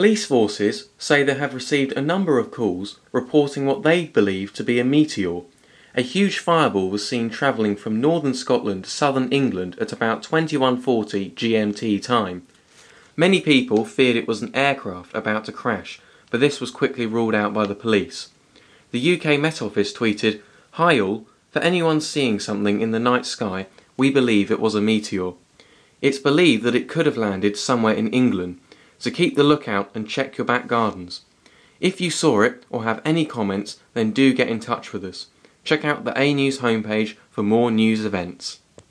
Police forces say they have received a number of calls reporting what they believe to be a meteor. A huge fireball was seen travelling from northern Scotland to southern England at about 21:40 GMT time. Many people feared it was an aircraft about to crash, but this was quickly ruled out by the police. The UK Met Office tweeted, "Hi all, for anyone seeing something in the night sky, we believe it was a meteor. It's believed that it could have landed somewhere in England, so keep the lookout and check your back gardens. If you saw it or have any comments, then do get in touch with us. Check out the A News homepage for more news events."